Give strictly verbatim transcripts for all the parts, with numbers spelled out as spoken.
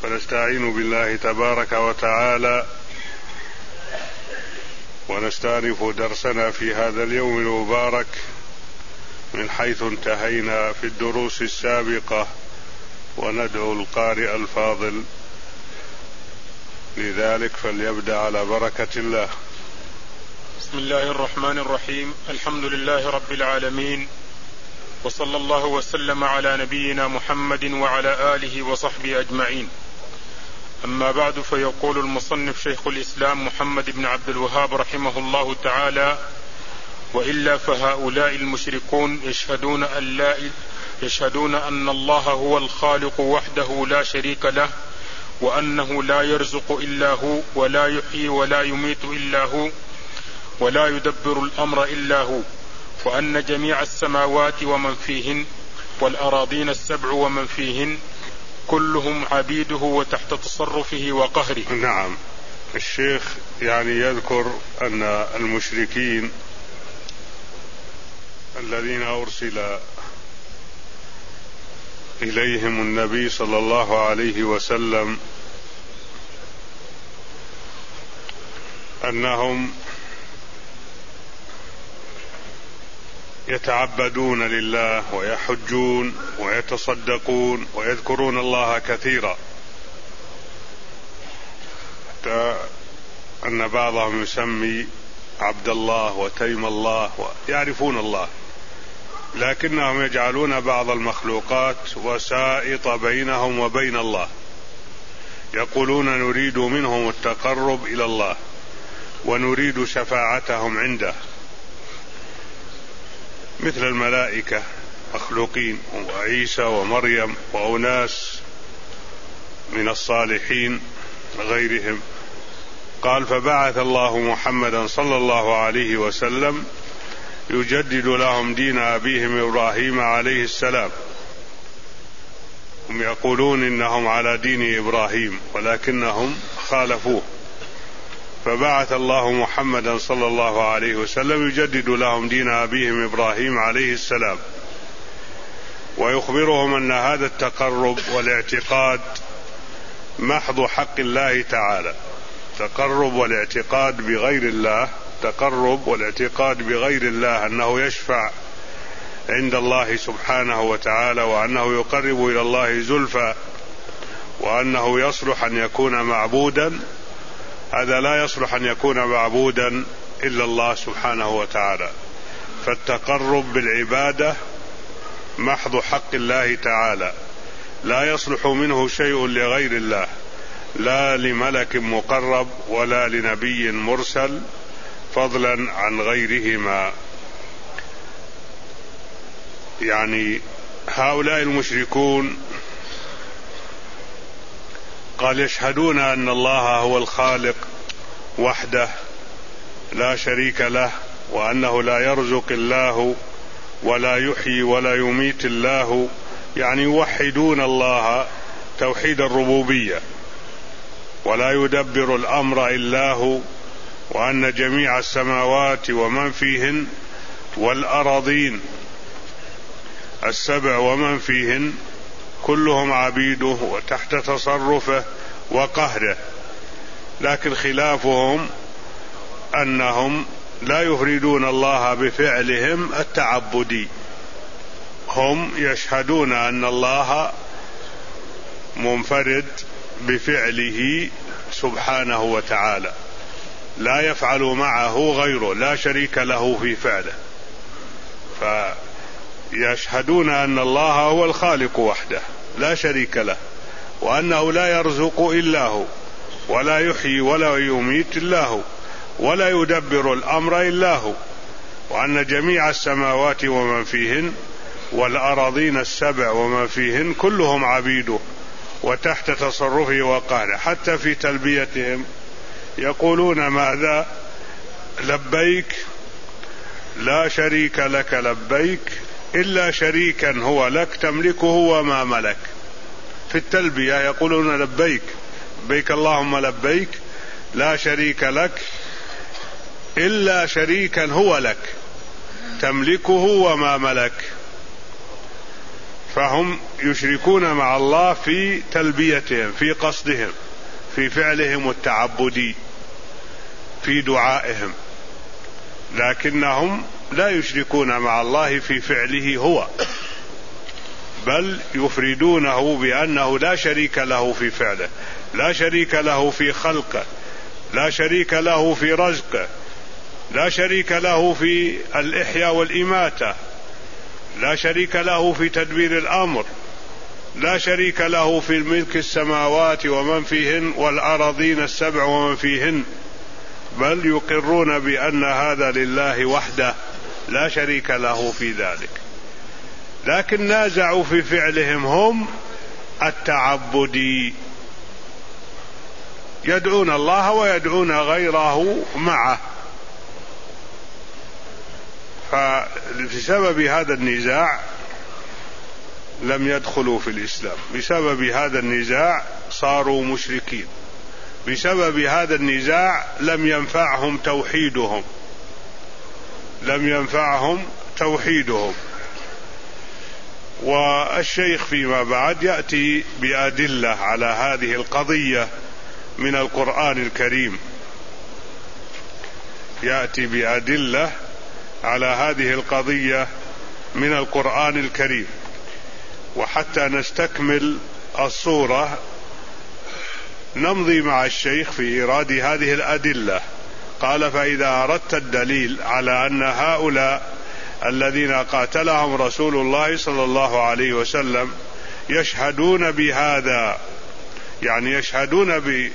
ونستعين بالله تبارك وتعالى ونستأنف درسنا في هذا اليوم المبارك من حيث انتهينا في الدروس السابقة، وندعو القارئ الفاضل لذلك فليبدأ على بركة الله. بسم الله الرحمن الرحيم. الحمد لله رب العالمين، وصلى الله وسلم على نبينا محمد وعلى آله وصحبه أجمعين. أما بعد، فيقول المصنف شيخ الإسلام محمد بن عبد الوهاب رحمه الله تعالى: وإلا فهؤلاء المشركون يشهدون أن, لا يشهدون أن الله هو الخالق وحده لا شريك له، وأنه لا يرزق إلا هو، ولا يحيي ولا يميت إلا هو، ولا يدبر الأمر إلا هو، وأن جميع السماوات ومن فيهن والأراضين السبع ومن فيهن كلهم عبيده وتحت تصرفه وقهره. نعم، الشيخ يعني يذكر أن المشركين الذين أرسل إليهم النبي صلى الله عليه وسلم أنهم يتعبدون لله ويحجون ويتصدقون ويذكرون الله كثيرا، حتى أن بعضهم يسمي عبد الله وتيم الله ويعرفون الله، لكنهم يجعلون بعض المخلوقات وسائط بينهم وبين الله، يقولون نريد منهم التقرب إلى الله ونريد شفاعتهم عنده، مثل الملائكة مخلوقين وعيسى ومريم وأناس من الصالحين غيرهم. قال: فبعث الله محمدا صلى الله عليه وسلم يجدد لهم دين أبيهم إبراهيم عليه السلام. هم يقولون إنهم على دين إبراهيم ولكنهم خالفوه، فبعث الله محمدا صلى الله عليه وسلم يجدد لهم دين أبيهم إبراهيم عليه السلام، ويخبرهم أن هذا التقرب والاعتقاد محض حق الله تعالى. تقرب والاعتقاد بغير الله، تقرب والاعتقاد بغير الله أنه يشفع عند الله سبحانه وتعالى، وأنه يقرب إلى الله زلفى، وأنه يصلح أن يكون معبودا، هذا لا يصلح أن يكون معبودا إلا الله سبحانه وتعالى. فالتقرب بالعبادة محض حق الله تعالى، لا يصلح منه شيء لغير الله، لا لملك مقرب ولا لنبي مرسل، فضلا عن غيرهما. يعني هؤلاء المشركون قال يشهدون أن الله هو الخالق وحده لا شريك له، وأنه لا يرزق الله ولا يحيي ولا يميت الله، يعني يوحدون الله توحيد الربوبية، ولا يدبر الأمر إلا هو، وأن جميع السماوات ومن فيهن والأراضين السبع ومن فيهن كلهم عبيده وتحت تصرفه وقهره. لكن خلافهم أنهم لا يفردون الله بفعلهم التعبدي، هم يشهدون أن الله منفرد بفعله سبحانه وتعالى، لا يفعل معه غيره، لا شريك له في فعله. فيشهدون أن الله هو الخالق وحده لا شريك له، وأنه لا يرزق إلا هو، ولا يحيي ولا يميت إلا هو، ولا يدبر الأمر إلا هو، وأن جميع السماوات ومن فيهن والأراضين السبع ومن فيهن كلهم عبيده وتحت تصرفه وقهره. حتى في تلبيتهم يقولون ماذا؟ لبيك لا شريك لك لبيك إلا شريكا هو لك تملكه وما ملك. في التلبية يقولون لبيك لبيك اللهم لبيك لا شريك لك إلا شريكا هو لك تملكه وما ملك. فهم يشركون مع الله في تلبيتهم، في قصدهم، في فعلهم التعبدي، في دعائهم، لكنهم لا يشركون مع الله في فعله هو، بل يفردونه بأنه لا شريك له في فعله، لا شريك له في خلقه، لا شريك له في رزقه، لا شريك له في الإحياء والإماتة، لا شريك له في تدبير الأمر، لا شريك له في ملك السماوات ومن فيهن والأراضين السبع ومن فيهن، بل يقرون بأن هذا لله وحده لا شريك له في ذلك، لكن نازعوا في فعلهم هم التعبدي، يدعون الله ويدعون غيره معه. فبسبب هذا النزاع لم يدخلوا في الإسلام، بسبب هذا النزاع صاروا مشركين، بسبب هذا النزاع لم ينفعهم توحيدهم، لم ينفعهم توحيدهم. والشيخ فيما بعد يأتي بأدلة على هذه القضية من القرآن الكريم، يأتي بأدلة على هذه القضية من القرآن الكريم. وحتى نستكمل الصورة نمضي مع الشيخ في إيراد هذه الأدلة. قال: فإذا أردت الدليل على أن هؤلاء الذين قاتلهم رسول الله صلى الله عليه وسلم يشهدون بهذا، يعني يشهدون ب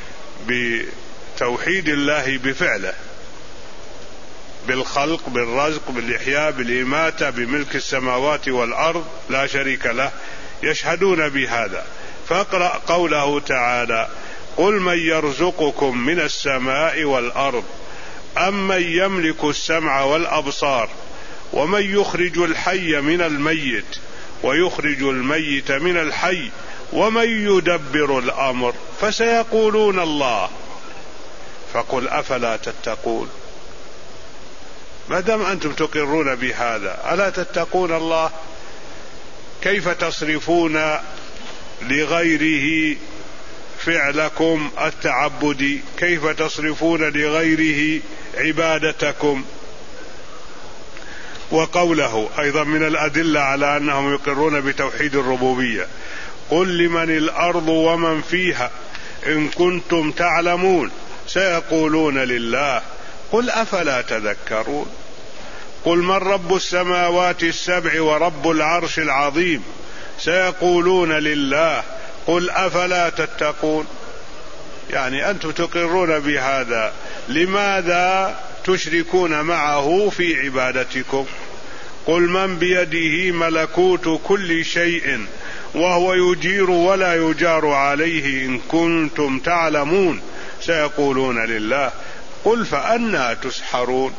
بتوحيد الله بفعله، بالخلق، بالرزق، بالإحياء، بالإماتة، بملك السماوات والأرض لا شريك له، يشهدون بهذا. فاقرأ قوله تعالى: قل من يرزقكم من السماء والأرض أم من يملك السمع والأبصار ومن يخرج الحي من الميت ويخرج الميت من الحي ومن يدبر الأمر فسيقولون الله فقل أفلا تتقون. ما دام أنتم تقرون بهذا ألا تتقون الله؟ كيف تصرفون لغيره فعلكم التعبدي؟ كيف تصرفون لغيره عبادتكم؟ وقوله أيضا من الأدلة على أنهم يقرون بتوحيد الربوبية: قل لمن الأرض ومن فيها إن كنتم تعلمون سيقولون لله قل أفلا تذكرون. قل من رب السماوات السبع ورب العرش العظيم سيقولون لله قل أفلا تتقون. يعني أنتم تقرون بهذا، لماذا تشركون معه في عبادتكم؟ قل من بيده ملكوت كل شيء وهو يجير ولا يجار عليه إن كنتم تعلمون سيقولون لله قل فأنى تسحرون،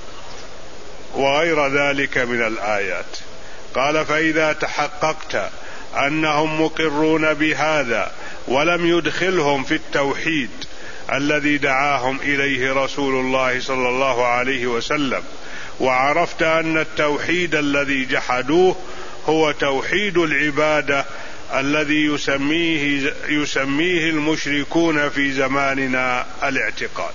وغير ذلك من الآيات. قال: فإذا تحققت أنهم مقرون بهذا ولم يدخلهم في التوحيد الذي دعاهم إليه رسول الله صلى الله عليه وسلم، وعرفت أن التوحيد الذي جحدوه هو توحيد العبادة الذي يسميه, يسميه المشركون في زماننا الاعتقاد.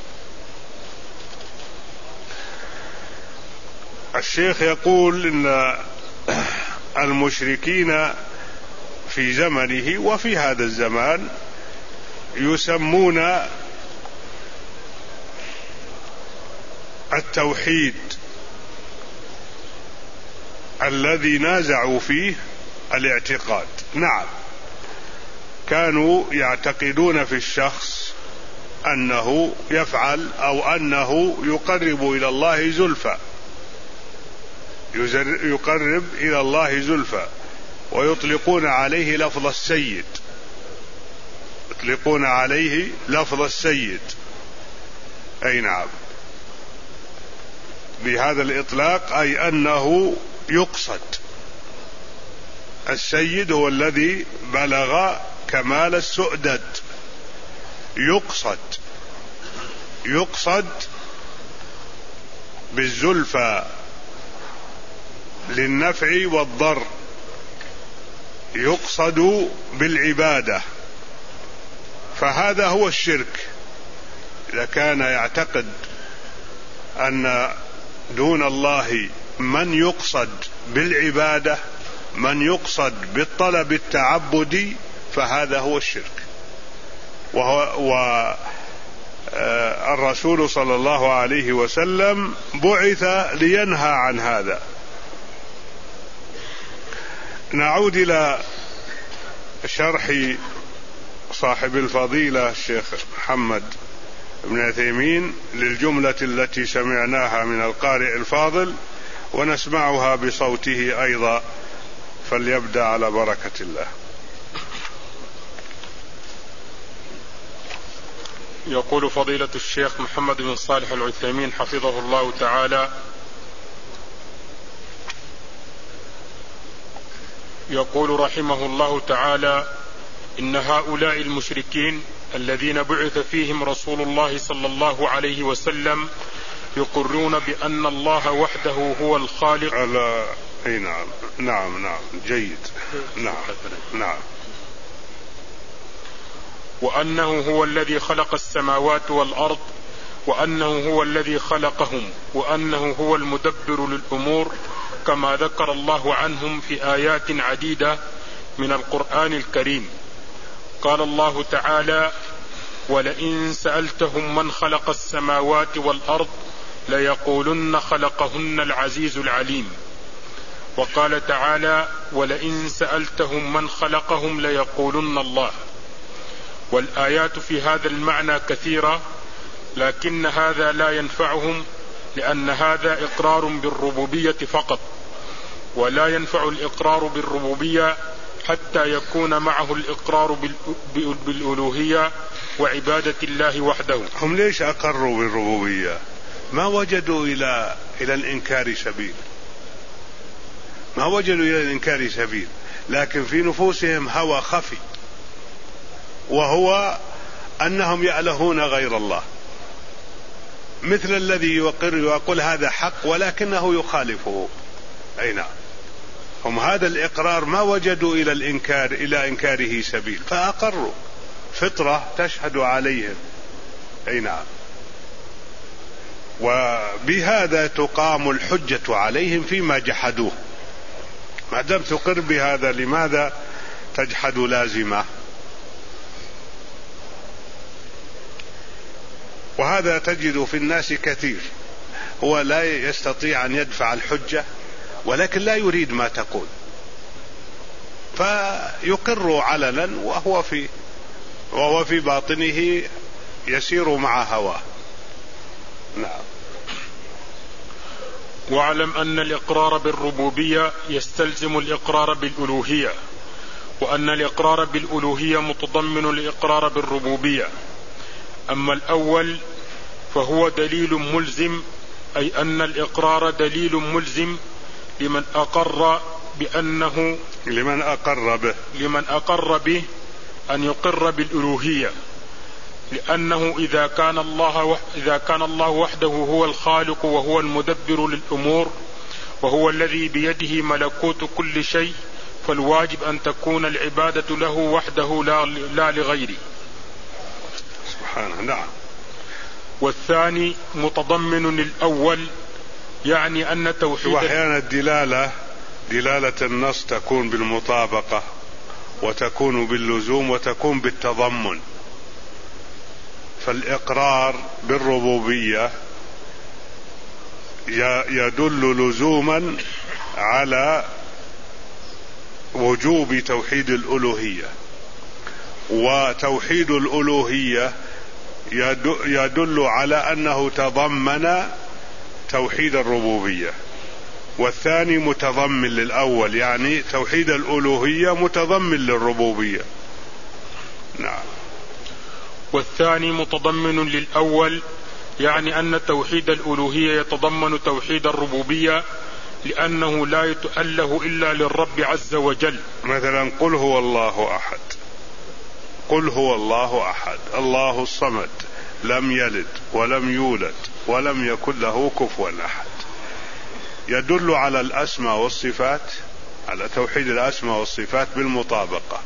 الشيخ يقول إن المشركين في زمنه وفي هذا الزمان يسمون التوحيد الذي نازعوا فيه الاعتقاد. نعم، كانوا يعتقدون في الشخص أنه يفعل أو أنه يقرب إلى الله زلفى، يقرب إلى الله زلفى، ويطلقون عليه لفظ السيد، يطلقون عليه لفظ السيد. أي نعم، بهذا الإطلاق أي أنه يقصد. السيد هو الذي بلغ كمال السؤدد، يقصد يقصد بالزلفى للنفع والضر، يقصد بالعبادة، فهذا هو الشرك. إذا كان يعتقد أن دون الله من يقصد بالعبادة، من يقصد بالطلب التعبدي، فهذا هو الشرك. والرسول صلى الله عليه وسلم بعث لينهى عن هذا. نعود إلى شرح صاحب الفضيلة الشيخ محمد بن عثيمين للجملة التي سمعناها من القارئ الفاضل، ونسمعها بصوته أيضا، فليبدأ على بركة الله. يقول فضيلة الشيخ محمد بن صالح العثيمين حفظه الله تعالى: يقول رحمه الله تعالى: إن هؤلاء المشركين الذين بعث فيهم رسول الله صلى الله عليه وسلم يقرون بأن الله وحده هو الخالق. على أي نعم نعم نعم جيد نعم نعم وأنه هو الذي خلق السماوات والأرض، وأنه هو الذي خلقهم، وأنه هو المدبر للأمور، كما ذكر الله عنهم في آيات عديدة من القرآن الكريم. قال الله تعالى: ولئن سألتهم من خلق السماوات والأرض ليقولن خلقهن العزيز العليم. وقال تعالى: ولئن سألتهم من خلقهم ليقولن الله. والآيات في هذا المعنى كثيرة، لكن هذا لا ينفعهم، لأن هذا إقرار بالربوبية فقط، ولا ينفع الإقرار بالربوبية حتى يكون معه الإقرار بالألوهية وعبادة الله وحده. هم ليش أقروا بالربوبية؟ ما وجدوا إلى إلى الإنكار سبيل، ما وجدوا إلى الإنكار سبيل، لكن في نفوسهم هوى خفي، وهو أنهم يألهون غير الله، مثل الذي يقر ويقول هذا حق ولكنه يخالفه. أي نعم، هم هذا الإقرار ما وجدوا إلى الإنكار إلى إنكاره سبيل، فأقروا، فطرة تشهد عليهم. أي نعم، وبهذا تقام الحجة عليهم فيما جحدوه. ما دام تقر بهذا لماذا تجحد لازمه؟ وهذا تجد في الناس كثير، هو لا يستطيع أن يدفع الحجة ولكن لا يريد ما تقول، فيقر علنا وهو في وهو في باطنه يسير مع هواه. نعم. واعلم أن الإقرار بالربوبية يستلزم الإقرار بالألوهية، وأن الإقرار بالألوهية متضمن الإقرار بالربوبية. أما الأول فهو دليل ملزم، أي أن الإقرار دليل ملزم لمن أقر بأنه لمن أقر به لمن أقر به أن يقر بالألوهية، لأنه إذا كان الله إذا كان الله وحده هو الخالق وهو المدبر للأمور وهو الذي بيده ملكوت كل شيء، فالواجب أن تكون العبادة له وحده لا, لا لغيره سبحانه. نعم. والثاني متضمن للأول، يعني أن توحيد وأحيانا الدلالة دلالة النص تكون بالمطابقة وتكون باللزوم وتكون بالتضمن. فالإقرار بالربوبية يدل لزوما على وجوب توحيد الألوهية، وتوحيد الألوهية يدل على أنه تضمن توحيد الربوبية، والثاني متضمن للأول، يعني توحيد الألوهية متضمن للربوبية. نعم. والثاني متضمن للأول، يعني أن توحيد الألوهية يتضمن توحيد الربوبية، لأنه لا يتأله إلا للرب عز وجل. مثلا قل هو الله أحد، قل هو الله أحد الله الصمد لم يلد ولم يولد ولم يكن له كفوا أحد، يدل على الأسماء والصفات على توحيد الأسماء والصفات بالمطابقة،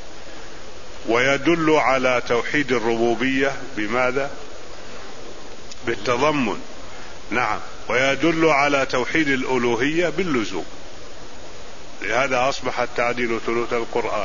ويدل على توحيد الربوبية بماذا؟ بالتضمن. نعم، ويدل على توحيد الألوهية باللزوم. لهذا أصبحت تعديل ثلث القرآن،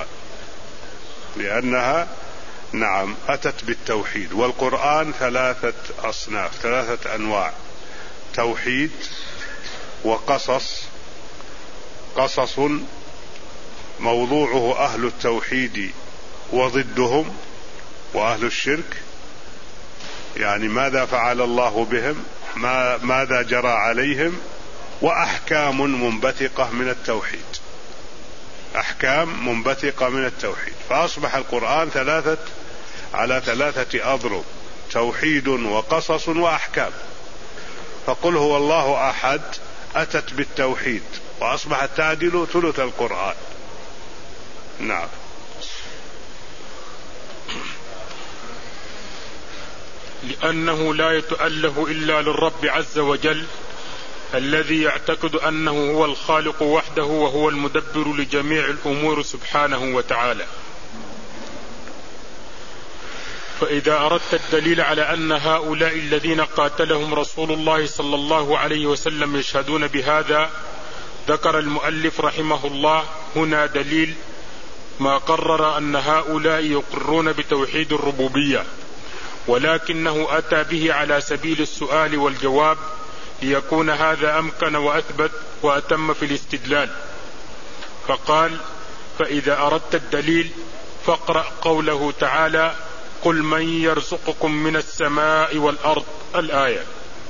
لأنها نعم أتت بالتوحيد. والقرآن ثلاثة أصناف، ثلاثة أنواع: توحيد وقصص. قصص موضوعه أهل التوحيد وضدهم وأهل الشرك، يعني ماذا فعل الله بهم، ما ماذا جرى عليهم. وأحكام منبثقة من التوحيد، أحكام منبثقة من التوحيد. فأصبح القرآن ثلاثة على ثلاثة أضرب: توحيد وقصص وأحكام. فقل هو الله أحد أتت بالتوحيد وأصبحت تعدل ثلث القرآن. نعم. لأنه لا يتأله إلا للرب عز وجل الذي يعتقد أنه هو الخالق وحده وهو المدبر لجميع الأمور سبحانه وتعالى. فإذا أردت الدليل على أن هؤلاء الذين قاتلهم رسول الله صلى الله عليه وسلم يشهدون بهذا، ذكر المؤلف رحمه الله هنا دليل ما قرر أن هؤلاء يقرون بتوحيد الربوبية، ولكنه أتى به على سبيل السؤال والجواب ليكون هذا أمكن وأثبت وأتم في الاستدلال. فقال: فإذا أردت الدليل فاقرأ قوله تعالى: قل من يرزقكم من السماء والأرض، الآية.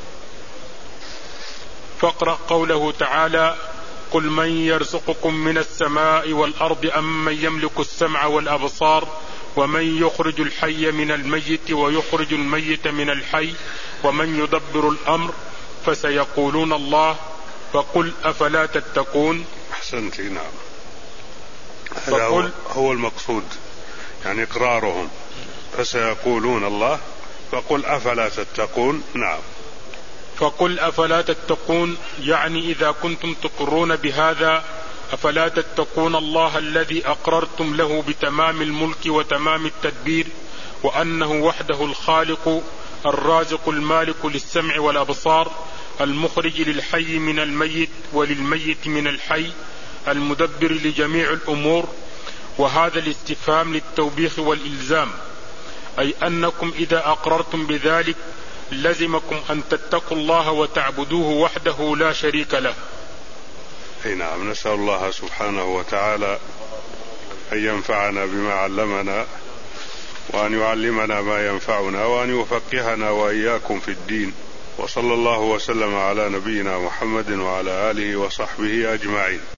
فاقرأ قوله تعالى: قل من يرزقكم من السماء والأرض أم من يملك السمع والأبصار ومن يخرج الحي من الميت ويخرج الميت من الحي ومن يدبر الأمر فسيقولون الله فقل أفلا تتقون. أحسنت. نعم، هذا هو, هو المقصود، يعني إقرارهم. فسيقولون الله فقل أفلا تتقون. نعم. فقل أفلا تتقون، يعني إذا كنتم تقرون بهذا أفلا تتقون الله الذي أقررتم له بتمام الملك وتمام التدبير، وأنه وحده الخالق الرازق المالك للسمع والأبصار، المخرج للحي من الميت وللميت من الحي، المدبر لجميع الأمور. وهذا الاستفهام للتوبيخ والإلزام، أي أنكم إذا أقررتم بذلك لزمكم أن تتقوا الله وتعبدوه وحده لا شريك له. نعم، نسأل الله سبحانه وتعالى أن ينفعنا بما علمنا، وأن يعلمنا ما ينفعنا، وأن يفقهنا وإياكم في الدين. وصلى الله وسلم على نبينا محمد وعلى آله وصحبه أجمعين.